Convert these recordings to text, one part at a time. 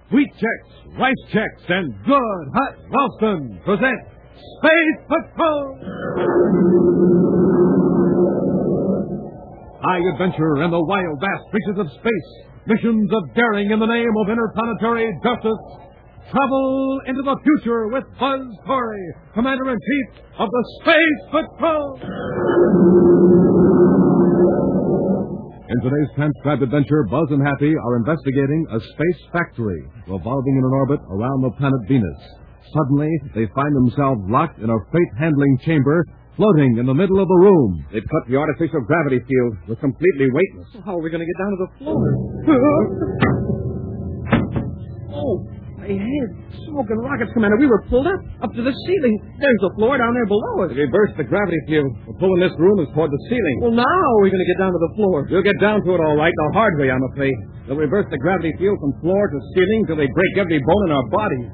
Wheat Checks, Rice Checks, and Good Hot Ralston present Space Patrol! High adventure in the wild, vast reaches of space. Missions of daring in the name of interplanetary justice. Travel into the future with Buzz Corey, Commander-in-Chief of the Space Patrol! In today's transcribed adventure, Buzz and Happy are investigating a space factory revolving in an orbit around the planet Venus. Suddenly, they find themselves locked in a freight-handling chamber floating in the middle of the room. They've cut the artificial gravity field. We're completely weightless. How are we going to get down to the floor? My head. Smoke and rockets, Commander. We were pulled up to the ceiling. There's the floor down there below us. They reversed the gravity field. We're pulling this room is toward the ceiling. Well, now how are we going to get down to the floor? We'll get down to it all right, the hard way, I'm afraid. They'll reverse the gravity field from floor to ceiling till they break every bone in our bodies.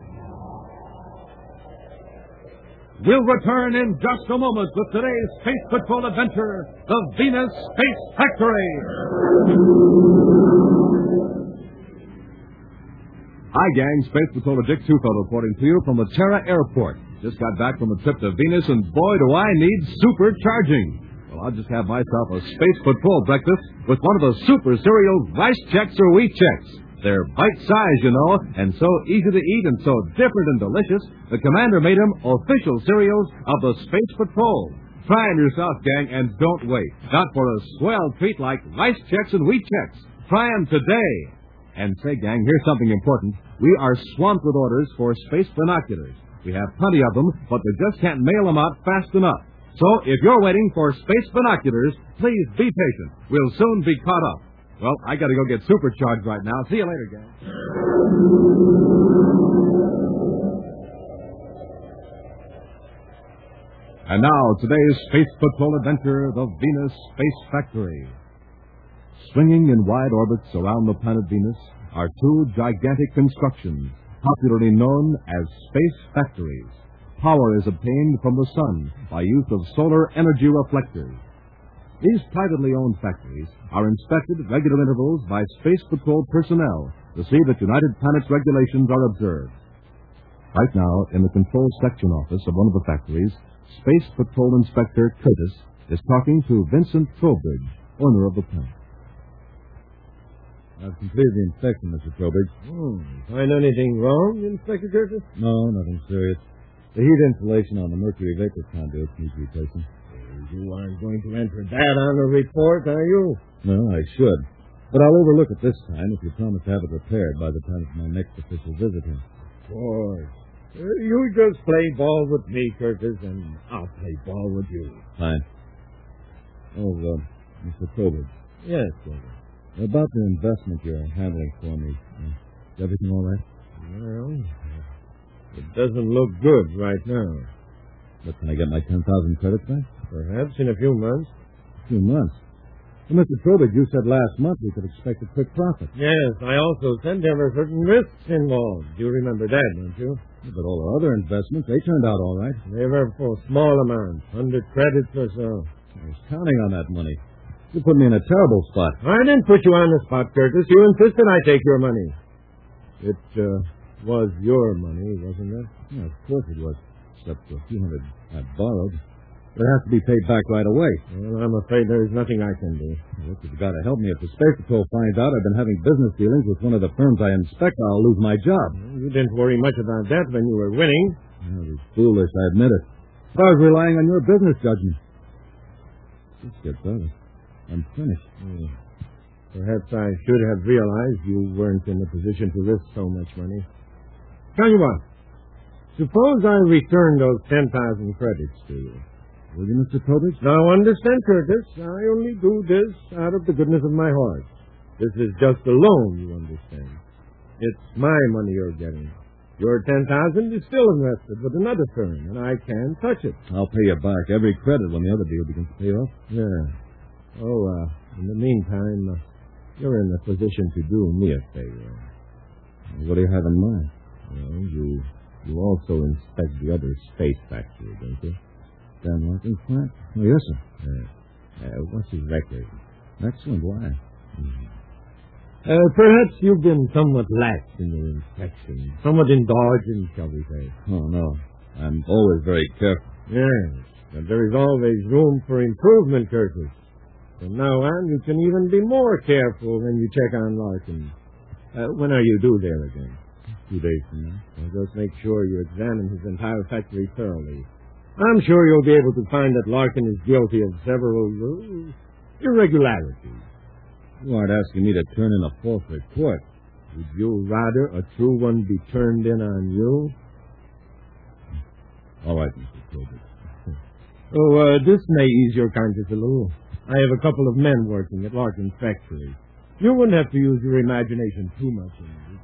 We'll return in just a moment with today's Space Patrol adventure, the Venus Space Factory. Hi, gang. Space Patroller Dick Tufo reporting to you from the Terra Airport. Just got back from a trip to Venus, and boy, do I need supercharging. Well, I'll just have myself a Space Patrol breakfast with one of the super cereal Rice Checks or Wheat Checks. They're bite-sized, you know, and so easy to eat and so different and delicious, the Commander made them official cereals of the Space Patrol. Try them yourself, gang, and don't wait. Not for a swell treat like Rice Checks and Wheat Checks. Try them today. And say, gang, here's something important. We are swamped with orders for space binoculars. We have plenty of them, but we just can't mail them out fast enough. So if you're waiting for space binoculars, please be patient. We'll soon be caught up. Well, I got to go get supercharged right now. See you later, gang. And now, today's Space Patrol adventure, the Venus Space Factory. Swinging in wide orbits around the planet Venus are two gigantic constructions, popularly known as space factories. Power is obtained from the sun by use of solar energy reflectors. These privately owned factories are inspected at regular intervals by Space Patrol personnel to see that United Planets regulations are observed. Right now, in the control section office of one of the factories, Space Patrol Inspector Curtis is talking to Vincent Trowbridge, owner of the plant. I've completed the inspection, Mr. Trowbridge. Find anything wrong, Inspector Curtis? No, nothing serious. The heat insulation on the mercury vapor conduit needs replacing. You aren't going to enter that on the report, are you? No, I should. But I'll overlook it this time if you promise to have it repaired by the time of my next official visit here. Of course. You just play ball with me, Curtis, and I'll play ball with you. Fine. Oh, Mr. Trowbridge. Yes, Curtis. About the investment you're handling for me, is everything all right? Well, it doesn't look good right now. But can I get my 10,000 credits back? Perhaps in a few months. A few months? Well, Mr. Trowbridge, you said last month we could expect a quick profit. Yes, I also said there were certain risks involved. You remember that, don't you? But all our other investments, they turned out all right. They were for small amounts, 100 credits or so. I was counting on that money. You put me in a terrible spot. I didn't put you on the spot, Curtis. You insisted I take your money. It was your money, wasn't it? Yeah, of course it was. Except for a few hundred I borrowed. But it has to be paid back right away. Well, I'm afraid there's nothing I can do. Look, you've got to help me. If the Space Patrol finds out I've been having business dealings with one of the firms I inspect, I'll lose my job. You didn't worry much about that when you were winning. It was foolish, I admit it. I was relying on your business judgment. This gets better. I'm finished. Perhaps I should have realized you weren't in a position to risk so much money. Tell you what. Suppose I return those 10,000 credits to you. Will you, Mr. Trowbridge? Now, understand, Curtis, I only do this out of the goodness of my heart. This is just a loan, you understand. It's my money you're getting. Your 10,000 is still invested with another firm, and I can't touch it. I'll pay you back every credit when the other deal begins to pay off. Yeah. Oh, in the meantime, you're in a position to do me a favor. What do you have in mind? Well, you also inspect the other space factory, don't you? Dan Larkin's plant? Oh, yes, sir. What's his record? Excellent. Why? Perhaps you've been somewhat lax in your inspection. Somewhat indulgent, shall we say. Oh, no. I'm always very careful. Yes, but there is always room for improvement, Curtis. From now on, you can even be more careful when you check on Larkin. When are you due there again? 2 days from now. Well, just make sure you examine his entire factory thoroughly. I'm sure you'll be able to find that Larkin is guilty of several irregularities. You aren't asking me to turn in a false report. Would you rather a true one be turned in on you? All right, Mr. Probert. Oh, this may ease your conscience a little. I have a couple of men working at Larkin's factory. You wouldn't have to use your imagination too much in this.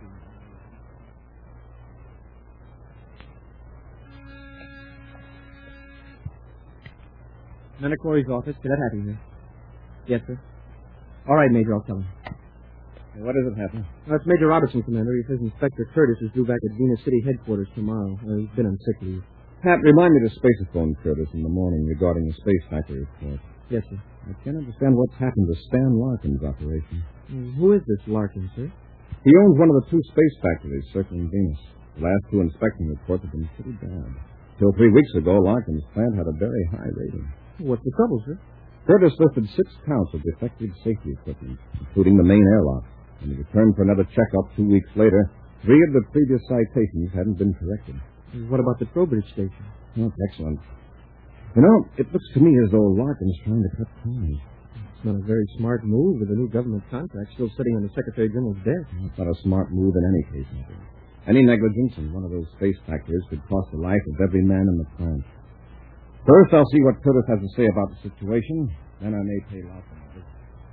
Commander Corey's office. Cadet Happy here. Yes, sir. All right, Major, I'll tell him. What is it, Happy? It's Major Robertson, Commander. He says Inspector Curtis is due back at Venus City headquarters tomorrow. He's been on sick leave. Pat, remind me to spaceophone Curtis in the morning regarding the space factory report. Yes, sir. I can't understand what's happened to Stan Larkin's operation. Who is this Larkin, sir? He owns one of the 2 space factories circling Venus. The last 2 inspection reports have been pretty bad. Till 3 weeks ago, Larkin's plant had a very high rating. What's the trouble, sir? Curtis listed 6 counts of defective safety equipment, including the main airlock. When he returned for another checkup 2 weeks later, 3 of the previous citations hadn't been corrected. What about the Trowbridge station? Oh, excellent. You know, it looks to me as though Larkin's trying to cut corners. It's not a very smart move with a new government contract still sitting on the Secretary General's desk. It's not a smart move in any case, I think. Any negligence in one of those space factories could cost the life of every man in the plant. First, I'll see what Curtis has to say about the situation. Then I may pay Larkin a visit.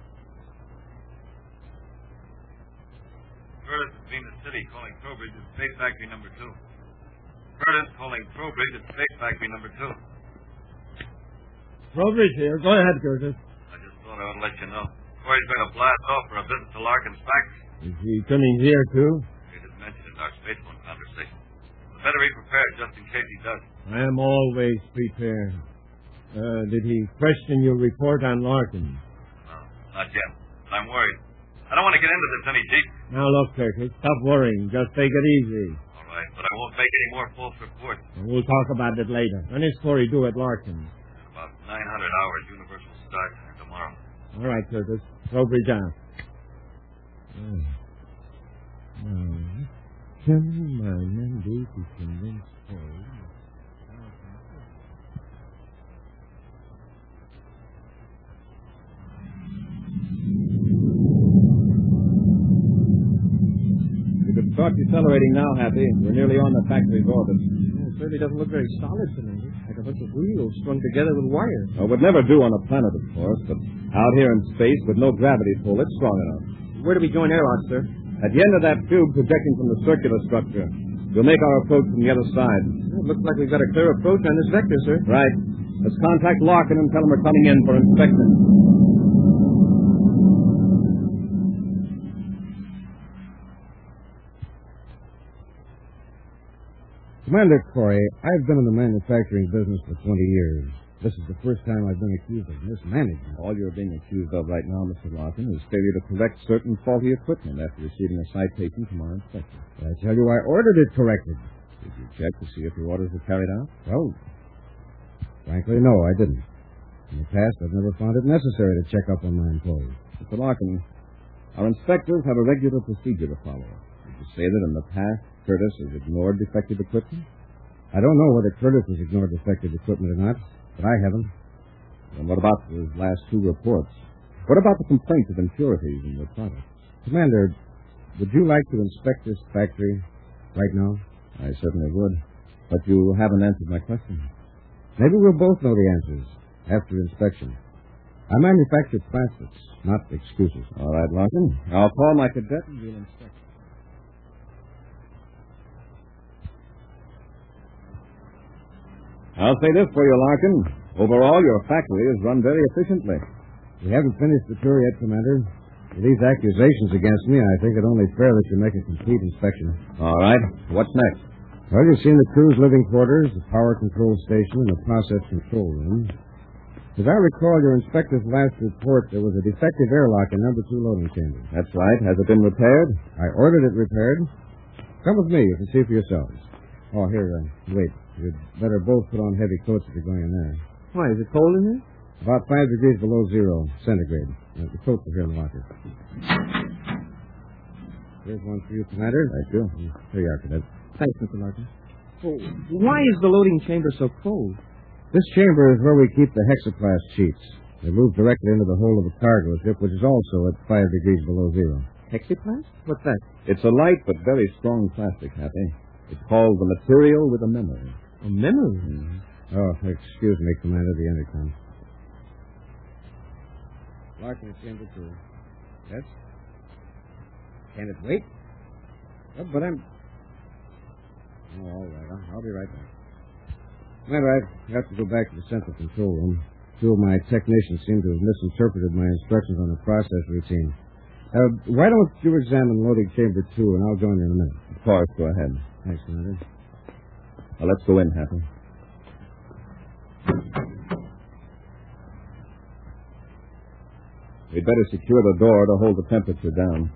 Curtis at Venus City calling Trowbridge at Space Factory number 2. Curtis calling Trowbridge at Space Factory number 2. Trowbridge here. Go ahead, Curtis. I just thought I would let you know. Corey's going to blast off for a visit to Larkin's factory. Is he coming here, too? He didn't mention it in our spacephone conversation. But better be prepared just in case he does. I am always prepared. Did he question your report on Larkin? No, not yet. I'm worried. I don't want to get into this any deeper. Now, look, Curtis, stop worrying. Just take it easy. All right, but I won't make any more false reports. And we'll talk about it later. When is Corey due at Larkin? About 900 hours Universal Start tomorrow. All right, Curtis. Trowbridge out. Can my men do to convince Corey? You could start decelerating now, Happy. We're nearly on the factory's orbit. It certainly doesn't look very solid, Commander. Like a bunch of wheels strung together with wire. Well, would never do on a planet, of course, but out here in space with no gravity pull, it's strong enough. Where do we join airlock, sir? At the end of that tube projecting from the circular structure, we'll make our approach from the other side. It looks like we've got a clear approach on this vector, sir. Right. Let's contact Larkin and tell him we're coming in for inspection. Commander Corey, I've been in the manufacturing business for 20 years. This is the first time I've been accused of mismanagement. All you're being accused of right now, Mr. Larkin, is failure to correct certain faulty equipment after receiving a citation from our inspector. I tell you, I ordered it corrected. Did you check to see if your orders were carried out? Well, frankly, no, I didn't. In the past, I've never found it necessary to check up on my employees. Mr. Larkin, our inspectors have a regular procedure to follow. Did you say that in the past Curtis has ignored defective equipment? I don't know whether Curtis has ignored defective equipment or not, but I haven't. And what about the last 2 reports? What about the complaints of impurities in the products? Commander, would you like to inspect this factory right now? I certainly would. But you haven't answered my question. Maybe we'll both know the answers after inspection. I manufacture plastics, not excuses. All right, Larkin. I'll call my cadet and we'll inspect. I'll say this for you, Larkin. Overall, your factory is run very efficiently. We haven't finished the tour yet, Commander. With these accusations against me, I think it only fair that you make a complete inspection. All right. What's next? Well, you've seen the crew's living quarters, the power control station, and the process control room. As I recall your inspector's last report, there was a defective airlock in number 2 loading chamber. That's right. Has it been repaired? I ordered it repaired. Come with me. You can see for yourselves. Oh, here, wait. You'd better both put on heavy coats if you're going in there. Why, is it cold in here? About 5 degrees below zero centigrade. The coats are here in the locker. Here's one for you, Commander. Thank you. Here you are, Cadet. Thanks, Mr. Larkin. Well, why is the loading chamber so cold? This chamber is where we keep the hexaplast sheets. They move directly into the hold of the cargo ship, which is also at 5 degrees below zero. Hexaplast? What's that? It's a light but very strong plastic, Happy. It's called the material with a memory. A memory? Mm-hmm. Oh, excuse me, Commander, the intercom. Larkin, chamber 2. Yes? Can it wait? Oh, but I'm... Oh, all right. I'll be right back. Commander, I have to go back to the central control room. 2 of my technicians seem to have misinterpreted my instructions on the process routine. Why don't you examine loading chamber 2, and I'll join you in a minute. Of course, go ahead. Thanks, Commander. Now, let's go in, Happy. We'd better secure the door to hold the temperature down.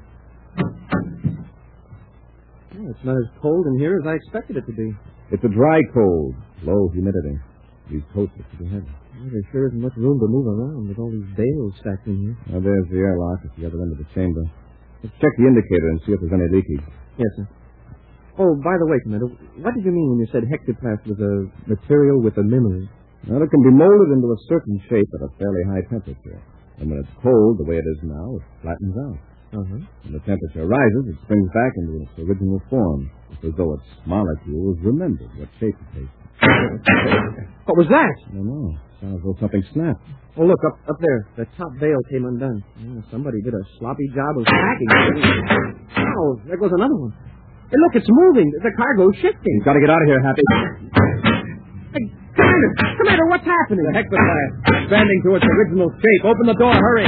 Oh, it's not as cold in here as I expected it to be. It's a dry cold, low humidity. These coats are pretty heavy. Well, there sure isn't much room to move around with all these bales stacked in here. Now, there's the airlock at the other end of the chamber. Let's check the indicator and see if there's any leakage. Yes, sir. Oh, by the way, Commander, what did you mean when you said hexaplast was a material with a memory? Well, it can be molded into a certain shape at a fairly high temperature. And when it's cold, the way it is now, it flattens out. Uh-huh. When the temperature rises, it springs back into its original form. It's as though its molecules remembered what shape it takes. What was that? I don't know. Sounds as though something snapped. Oh, look, up there. The top bale came undone. Oh, somebody did a sloppy job of packing it. Oh, there goes another one. Hey, look, it's moving. The cargo's shifting. You've got to get out of here, Happy. Hey, Commander, what's happening? The hexaplast, expanding to its original shape. Open the door, hurry.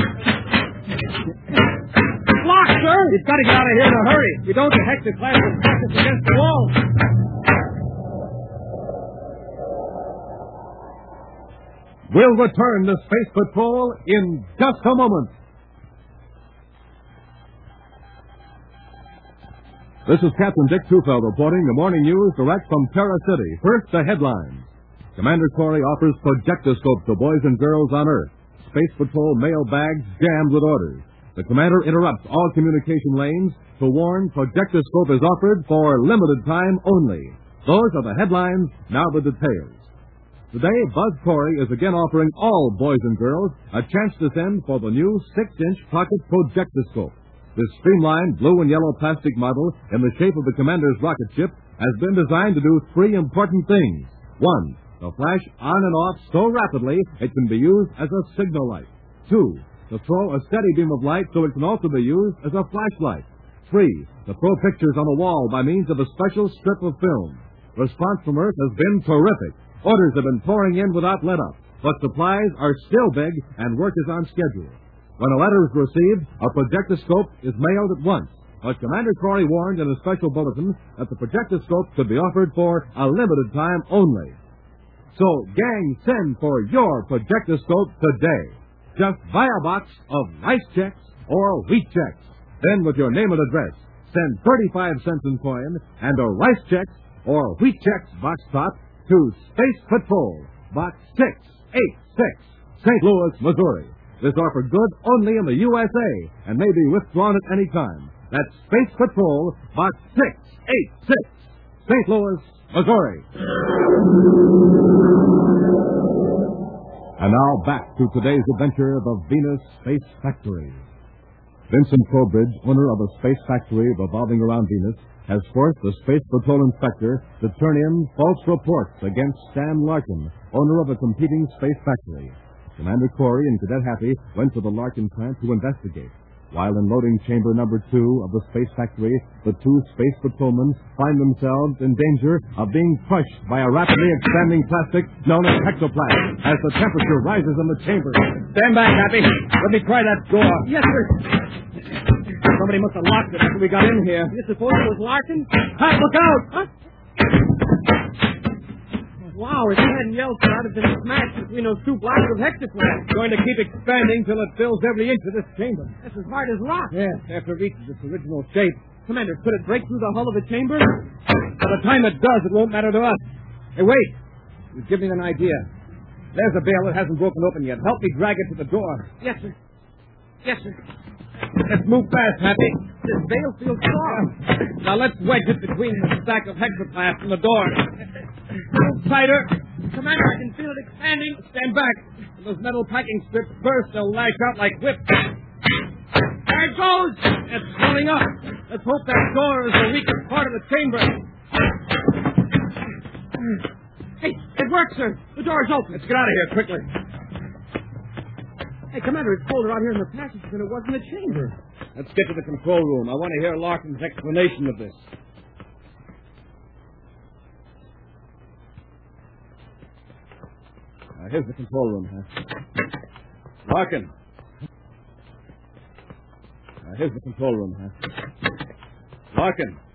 Lock, sir. You've got to get out of here in a hurry. If you don't, the hexaplast will press us against the wall. We'll return to Space Patrol in just a moment. This is Captain Dick Tufeld reporting the morning news direct from Terra City. First, the headlines. Commander Corey offers projectoscopes to boys and girls on Earth. Space Patrol mail bags jammed with orders. The commander interrupts all communication lanes to warn projectoscope is offered for limited time only. Those are the headlines, now the details. Today, Buzz Corey is again offering all boys and girls a chance to send for the new 6-inch pocket projectoscope. This streamlined blue and yellow plastic model in the shape of the commander's rocket ship has been designed to do 3 important things. 1, to flash on and off so rapidly it can be used as a signal light. 2, to throw a steady beam of light so it can also be used as a flashlight. 3, to throw pictures on a wall by means of a special strip of film. Response from Earth has been terrific. Orders have been pouring in without let-up, but supplies are still big and work is on schedule. When a letter is received, a projectoscope is mailed at once. But Commander Corey warned in a special bulletin that the projectoscope could be offered for a limited time only. So, gang, send for your projectoscope today. Just buy a box of rice checks or wheat checks. Then, with your name and address, send 35 cents in coin and a rice checks or wheat checks box top to Space Patrol, Box 686, St. Louis, Missouri. This offer good only in the USA and may be withdrawn at any time. That's Space Patrol, Box 686, St. Louis, Missouri. And now back to today's adventure, the Venus Space Factory. Vincent Trowbridge, owner of a space factory revolving around Venus, has forced the Space Patrol inspector to turn in false reports against Stan Larkin, owner of a competing space factory. Commander Corey and Cadet Happy went to the Larkin plant to investigate. While in loading chamber number 2 of the space factory, the 2 space patrolmen find themselves in danger of being crushed by a rapidly expanding plastic known as hexaplast as the temperature rises in the chamber. Stand back, Happy. Let me try that door. Yes, sir. Somebody must have locked it after we got in here. You suppose it was Larkin? Pat, look out! Huh? Wow, if you hadn't yelled, sir, I'd have been smashed between those two blocks of hexaplasm. It's going to keep expanding till it fills every inch of this chamber. That's as hard as rock. Yes, after it reaches its original shape. Commander, could it break through the hull of the chamber? By the time it does, it won't matter to us. Hey, wait. You give me an idea. There's a bale that hasn't broken open yet. Help me drag it to the door. Yes, sir. Yes, sir. Let's move fast, Happy. This bale feels strong. Now let's wedge it between the stack of hexaplast and the door. Move tighter. Commander, I can feel it expanding. Stand back. When those metal packing strips burst, they'll lash out like whips. There it goes. It's swelling up. Let's hope that door is the weakest part of the chamber. Hey, it works, sir. The door's open. Let's get out of here quickly. Hey, Commander, it's colder out here in the passage than it was in the chamber. Let's get to the control room. I want to hear Larkin's explanation of this. Here's the control room, Larkin. Here's the control room, Larkin.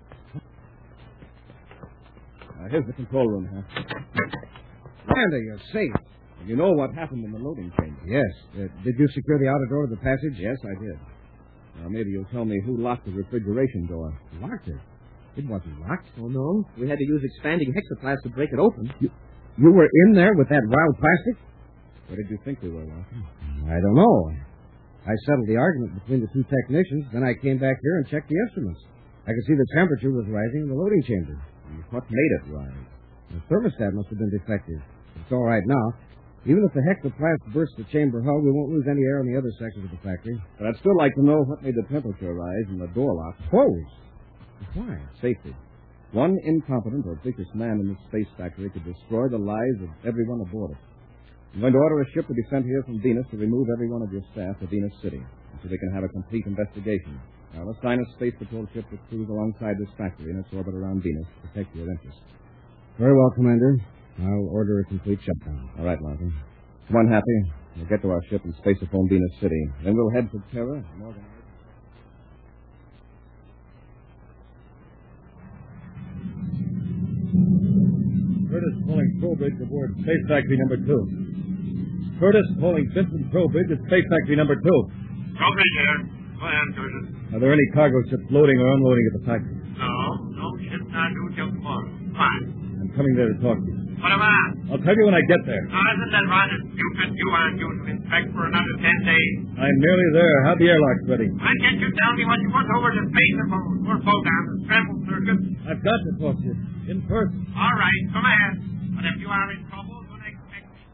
Here's the control room, Commander, you're safe. You know what happened in the loading chamber? Yes. Did you secure the outer door of the passage? Yes, I did. Now, maybe you'll tell me who locked the refrigeration door. Locked it? It wasn't locked. Oh, no. We had to use expanding hexaplast to break it open. You were in there with that wild plastic? What did you think we were, Larkin? I don't know. I settled the argument between the two technicians, then I came back here and checked the instruments. I could see the temperature was rising in the loading chamber. What made it rise? The thermostat must have been defective. It's all right now. Even if the hexaplast bursts the chamber hull, we won't lose any air in the other sections of the factory. But I'd still like to know what made the temperature rise and the door lock. Closed. Why? Safety. One incompetent or vicious man in this space factory could destroy the lives of everyone aboard it. I'm going to order a ship to be sent here from Venus to remove every one of your staff to Venus City so they can have a complete investigation. I'll assign a space patrol ship to cruise alongside this factory in its orbit around Venus to protect your interests. Very well, Commander. I'll order a complete shutdown. All right, Larkin. Come on, Happy. We'll get to our ship and space upon Venus City. Then we'll head for Terra and organize. Curtis calling Trowbridge aboard Space Factory number 2. Curtis calling Vincent Trowbridge at Space Factory number 2. Trowbridge here. Go ahead, Curtis. Are there any cargo ships loading or unloading at the factory? No ship's not due till tomorrow. Fine. I'm coming there to talk to you. What am I? I'll tell you when I get there. Now, isn't that rather stupid? You aren't due to inspect for another 10 days. I'm nearly there. Have the airlocks ready. Why can't you tell me what you want over to space or slow down the scramble circuit? I've got to talk to you. In person. All right, come ahead. But if you are in trouble, don't expect me.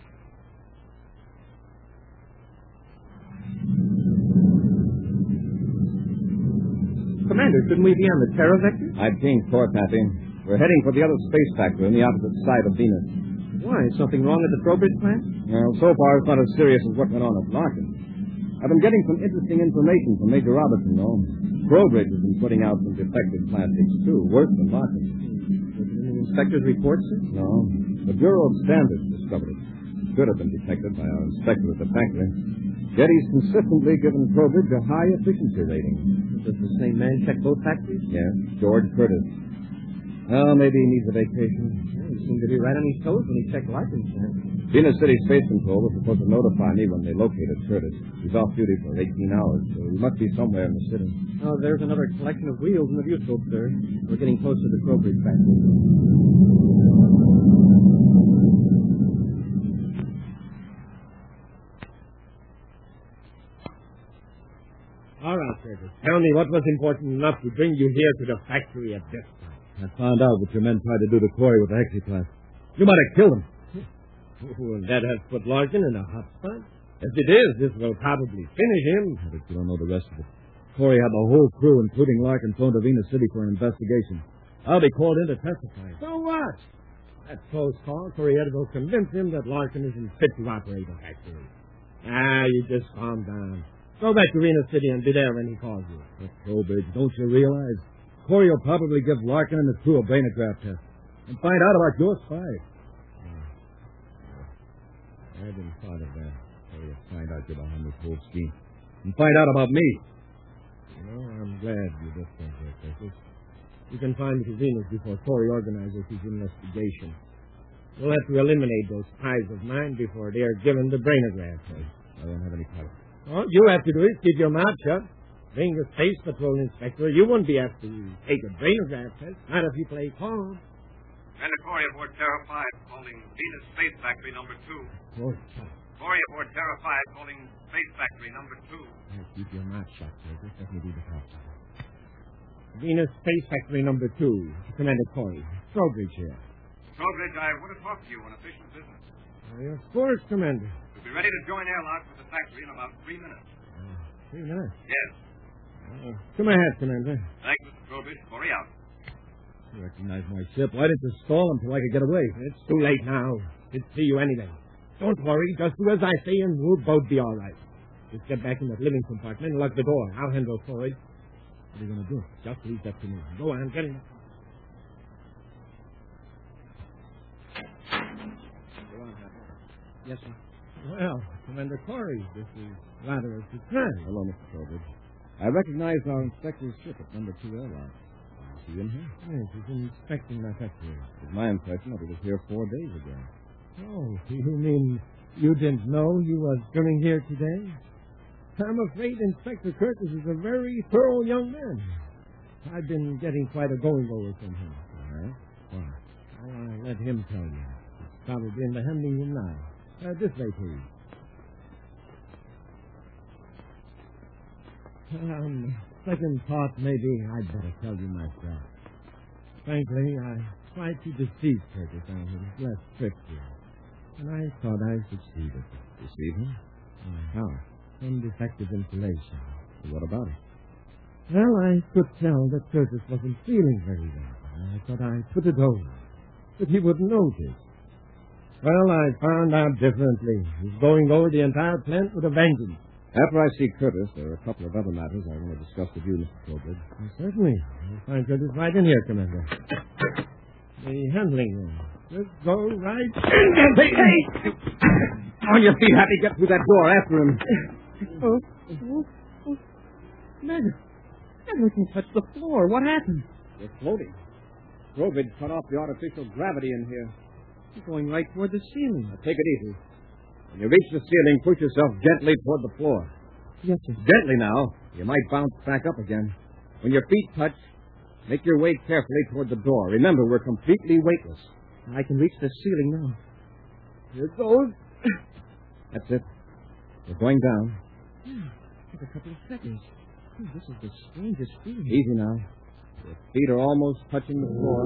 Commander, shouldn't we be on the Terra Vector? I've changed course, Happy. We're heading for the other space factory on the opposite side of Venus. Why? Is something wrong at the Trowbridge plant? Well, so far it's not as serious as what went on at Larkin. I've been getting some interesting information from Major Robertson, though. Trowbridge has been putting out some defective plastics, too, worse than Larkin. Any inspector's report, sir? No. The Bureau of Standards discovered it. Should have been detected by our inspector at the factory. Yet he's consistently given Trowbridge a high efficiency rating. Does the same man check both factories? Yes, George Curtis. Well, maybe he needs a vacation. Yeah, he seemed to be right on his toes when he checked Larkin's plant. Venus City Space Control was supposed to notify me when they located Curtis. He's off duty for 18 hours, so he must be somewhere in the city. Oh, there's another collection of wheels in the viewscope, sir. We're getting close to the Trowbridge factory. All right, Curtis. Tell me what was important enough to bring you here to the factory at this time. I found out what your men tried to do to Corey with the hexaplast. You might have killed him. Well, that has put Larkin in a hot spot. If it is, this will probably finish him. But you don't know the rest of it. Corey had the whole crew, including Larkin, flown to Venus City for an investigation. I'll be called in to testify. So what? That close call, Corey will convince him that Larkin isn't fit to operate a factory. You just calm down. Go back to Venus City and be there when he calls you. But Trowbridge, don't you realize? Corey will probably give Larkin and his crew a brainograph test and find out about your spy. I hadn't thought of that. Corey will find out you're behind this whole scheme. And find out about me. Well, I'm glad you just went there, Curtis. You can find me to Venus before Corey organizes his investigation. We'll have to eliminate those ties of mine before they are given the brainograph. I don't have any color. All you have to do is keep your mouth shut. Being a space patrol inspector, you won't be asked to take a brainograph test. Not if you play calm. Commander Corey aboard Terra 5, calling Venus Space Factory number 2. Oh, Corey aboard Terra 5, calling Space Factory number 2. keep your mouth shut, sir. Just let me do the talking. Venus Space Factory number 2. Commander Corey. Trowbridge here. Trowbridge, I want to talk to you on official business. Of course, Commander. We'll be ready to join airlock with the factory in about 3 minutes. 3 minutes. Yes. To my hat, Commander. Thanks, Mr. Trowbridge. Corey out. You recognize my ship. Why didn't you stall until I could get away? It's too late now. Didn't see you anyway. Don't worry. Just do as I say and we'll both be all right. Just get back in that living compartment and lock the door. I'll handle Floyd. What are you going to do? Just leave that to me. Go on, get in. Yes, sir. Well, Commander Corey, this is rather a surprise. Hello, Mr. Trowbridge. I recognize our inspector's ship at number 2 airlock. Is he in here? Yes, he's inspecting my factory. It's my impression that he was here 4 days ago. Oh, you mean you didn't know he was coming here today? I'm afraid Inspector Curtis is a very thorough young man. I've been getting quite a going-over from him. Why? I'll let him tell you. He's probably in the handling room now. This way, please. Second thought, maybe I'd better tell you myself. Frankly, I tried to deceive Curtis on his last trip here. And I thought I succeeded. Deceive him? How? Some defective insulation. What about it? Well, I could tell that Curtis wasn't feeling very well. I thought I'd put it over, that he wouldn't notice. Well, I found out differently. He's going over the entire plant with a vengeance. After I see Curtis, there are a couple of other matters I want to discuss with you, Mr. Trowbridge. Certainly. I'll find Curtis right in here, Commander. The handling room. Just go right in. Hey! On your feet, Happy. Get through that door after him. Commander, I can touch the floor. What happened? You're floating. Trowbridge cut off the artificial gravity in here. You're going right toward the ceiling. Now, take it easy. When you reach the ceiling, push yourself gently toward the floor. Yes, sir. Gently now. You might bounce back up again. When your feet touch, make your way carefully toward the door. Remember, we're completely weightless. I can reach the ceiling now. Here it goes. That's it. We're going down. Take a couple of seconds. This is the strangest feeling. Easy now. Your feet are almost touching the floor.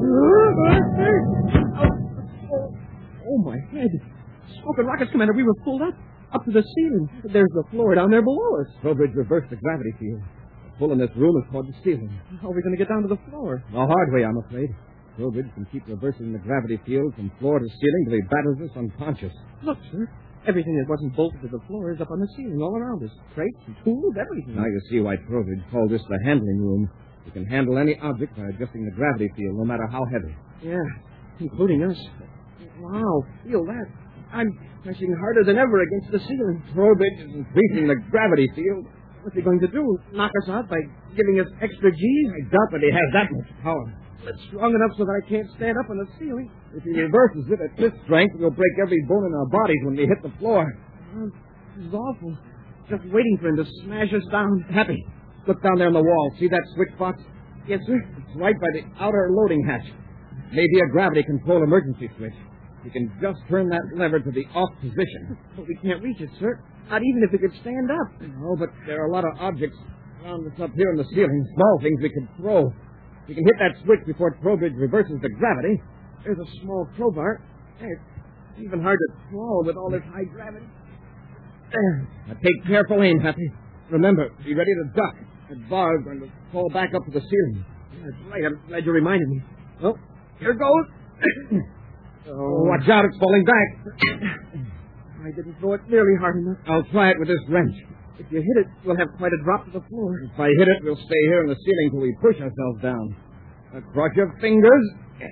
Oh, my head. Smoke and rockets, Commander. We were pulled up to the ceiling. There's the floor down there below us. Trowbridge reversed the gravity field. The pull in this room is toward the ceiling. How are we going to get down to the floor? The hard way, I'm afraid. Trowbridge can keep reversing the gravity field from floor to ceiling till he batters us unconscious. Look, sir. Everything that wasn't bolted to the floor is up on the ceiling all around us. Crates and tools, everything. Now you see why Trowbridge called this the handling room. You can handle any object by adjusting the gravity field, no matter how heavy. Yeah, including us. Wow, feel that. I'm pressing harder than ever against the ceiling. Trowbridge is increasing the gravity field. What's he going to do? Knock us out by giving us extra G's? I doubt that he has that much power. It's strong enough so that I can't stand up on the ceiling. If he reverses it at this strength, we'll break every bone in our bodies when we hit the floor. This is awful. Just waiting for him to smash us down. Happy, look down there on the wall. See that switch box? Yes, sir. It's right by the outer loading hatch. Maybe a gravity control emergency switch. You can just turn that lever to the off position. But we can't reach it, sir. Not even if we could stand up. No, but there are a lot of objects around us up here in the ceiling. Small things we could throw. You can hit that switch before Trowbridge reverses the gravity. There's a small crowbar. It's even hard to throw with all this high gravity. There. Now take careful aim, Happy. Remember, be ready to duck. That bar is going to fall back up to the ceiling. That's right. I'm glad you reminded me. Well, here goes. Oh, watch out, it's falling back. I didn't throw it nearly hard enough. I'll try it with this wrench. If you hit it, we'll have quite a drop to the floor. If I hit it, we'll stay here in the ceiling till we push ourselves down. Now, cross your fingers.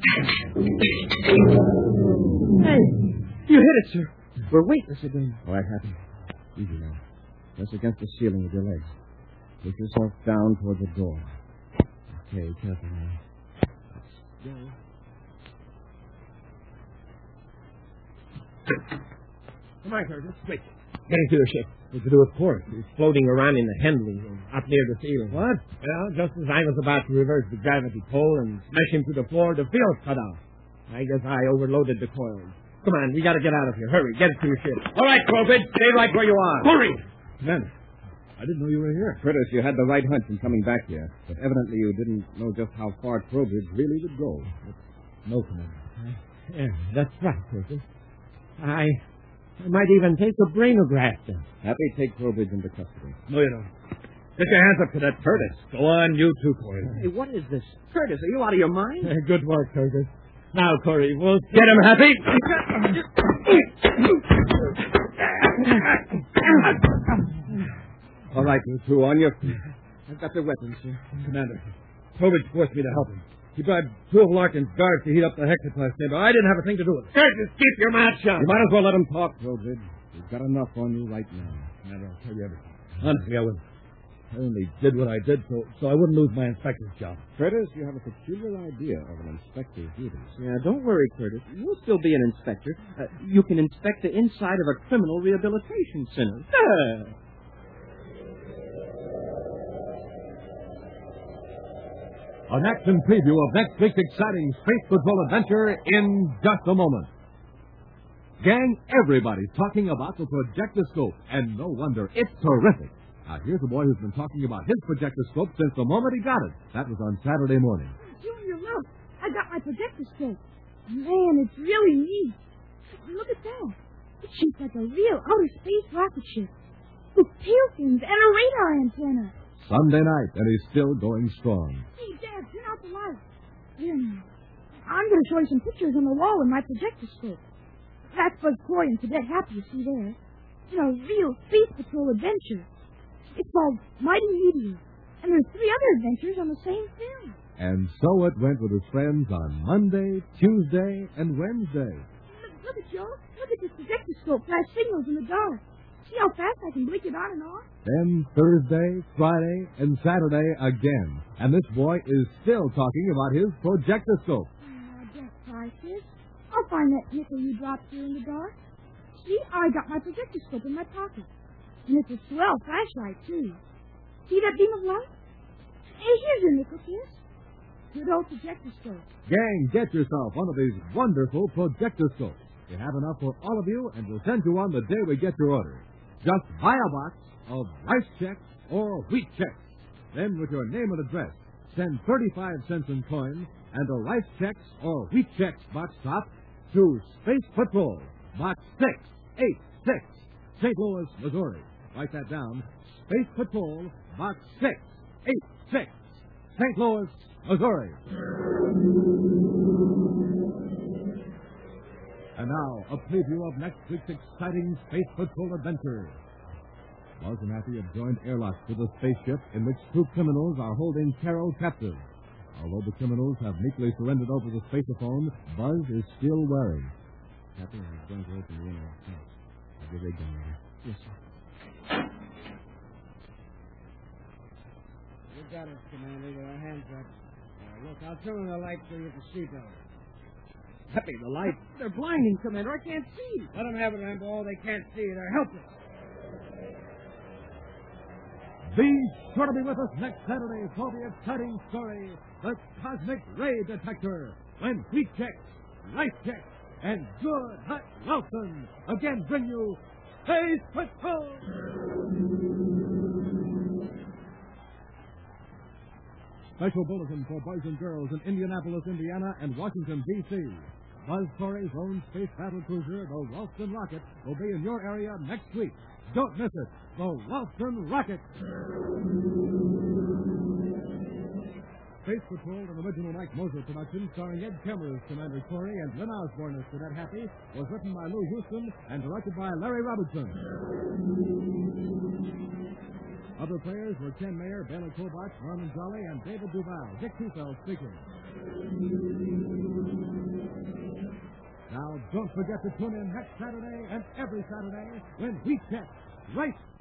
Hey, you hit it, sir. We're weightless again. All right, Happy. Easy now. Press against the ceiling with your legs. Push yourself down toward the door. Okay, careful now. Let's go. Come on, Curtis, quick. Get into your ship. What to do with Forrest? He's floating around in the Henley room, up near the ceiling. What? Well, just as I was about to reverse the gravity pull and smash him to the floor, the fuse cut off. I guess I overloaded the coils. Come on, we gotta get out of here. Hurry, get to your ship. All right, Trowbridge, stay right where you are. Hurry! Commander, I didn't know you were here. Curtis, you had the right hunch in coming back here, but evidently you didn't know just how far Trowbridge really would go. No, Commander. Yeah, that's right, Curtis. I might even take a brainograph then. Happy, take Trowbridge into custody. No, you don't. Get your hands up to that Curtis. Go on, you too, Corey. Hey, what is this? Curtis, are you out of your mind? Good work, Curtis. Now, Corey, we'll get him, Happy. All right, you two, on your feet. I've got the weapons, sir. Commander, Trowbridge forced me to help him. He bribed two of Larkin's guards to heat up the hexaplasm chamber. I didn't have a thing to do with it. Curtis, keep your mouth shut. You might as well let him talk, Trowbridge. We've got enough on you right now. Commander, I'll tell you everything. Honestly, I will. I only did what I did so I wouldn't lose my inspector's job. Curtis, you have a peculiar idea of an inspector's duties. Yeah, don't worry, Curtis. You'll still be an inspector. You can inspect the inside of a criminal rehabilitation center. An action preview of next week's exciting Space Patrol adventure in just a moment. Gang, everybody's talking about the projectoscope, and no wonder, it's terrific. Now, here's a boy who's been talking about his projectoscope since the moment he got it. That was on Saturday morning. Junior, look. I got my projectoscope. Man, it's really neat. Look at that. It's shaped like a real outer space rocket ship. With tail fins and a radar antenna. Sunday night, and he's still going strong. Hey, Dad, turn out the light. Here now. I'm going to show you some pictures on the wall with my projectoscope. That's Buzz Corey and Cadet Happy you see there. It's a real Space Patrol adventure. It's called Mighty Meteor. And there's 3 other adventures on the same film. And so it went with his friends on Monday, Tuesday, and Wednesday. Look at Joe. Look at this projectoscope flash signals in the dark. See how fast I can blink it on and off? Then Thursday, Friday, and Saturday again. And this boy is still talking about his projectoscope. Just priceless. I'll find that nickel you dropped here in the dark. See, I got my projectoscope in my pocket. And it's a swell flashlight, too. See that beam of light? Hey, here's your nickel, Kiss. Good old projectoscope. Gang, get yourself one of these wonderful projectoscopes. We have enough for all of you, and we'll send you one the day we get your order. Just buy a box of rice checks or wheat checks. Then, with your name and address, send 35 cents in coins and a rice checks or wheat checks box top to Space Patrol, Box 686, St. Louis, Missouri. Write that down. Space Patrol, Box 686, St. Louis, Missouri. And now, a preview of next week's exciting Space Patrol adventure. Buzz and Happy have joined airlocks with a spaceship in which 2 criminals are holding Carol captive. Although the criminals have meekly surrendered over the spaceophone, Buzz is still wary. Happy is going to open the inner house. I'll give you a gun ready. Yes, sir. You got us, Commander, with our hands up. Look, I'll turn on the light so you can see better. Happy, the lights. They're blinding, Commander. I can't see. Let them have it, Rambo. They can't see. They're helpless. Be sure to be with us next Saturday for the exciting story, The Cosmic Ray Detector, when wheat checks, rice checks, and good hot Wilson again bring you Space Patrol! Special bulletin for boys and girls in Indianapolis, Indiana, and Washington, D.C. Buzz Corey's own space battle cruiser, the Ralston Rocket, will be in your area next week. Don't miss it. The Ralston Rocket. Space Patrol, an original Mike Moser production starring Ed Kemmer as Commander Corey and Lynn Osborne as Cadet Happy, was written by Lou Houston and directed by Larry Robertson. Other players were Ken Mayer, Bailey Kobach, Norman Jolly, and David Duval. Dick Tufel speaking. Now, don't forget to tune in next Saturday and every Saturday when we check, rice